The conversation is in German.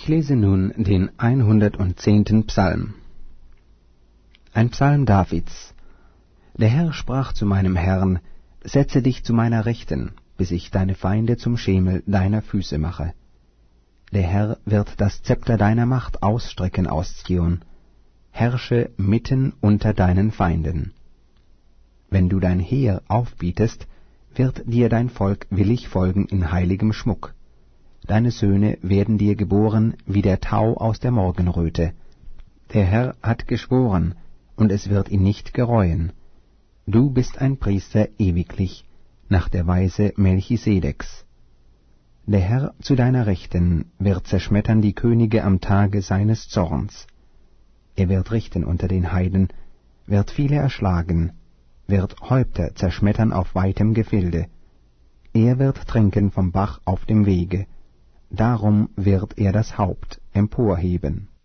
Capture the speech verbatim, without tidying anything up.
Ich lese nun den hundertzehnten Psalm. Ein Psalm Davids. Der Herr sprach zu meinem Herrn: Setze dich zu meiner Rechten, bis ich deine Feinde zum Schemel deiner Füße mache. Der Herr wird das Zepter deiner Macht ausstrecken aus Zion. Herrsche mitten unter deinen Feinden. Wenn du dein Heer aufbietest, wird dir dein Volk willig folgen in heiligem Schmuck. Deine Söhne werden dir geboren wie der Tau aus der Morgenröte. Der Herr hat geschworen, und es wird ihn nicht gereuen. Du bist ein Priester ewiglich, nach der Weise Melchisedeks. Der Herr zu deiner Rechten wird zerschmettern die Könige am Tage seines Zorns. Er wird richten unter den Heiden, wird viele erschlagen, wird Häupter zerschmettern auf weitem Gefilde. Er wird trinken vom Bach auf dem Wege, darum wird er das Haupt emporheben.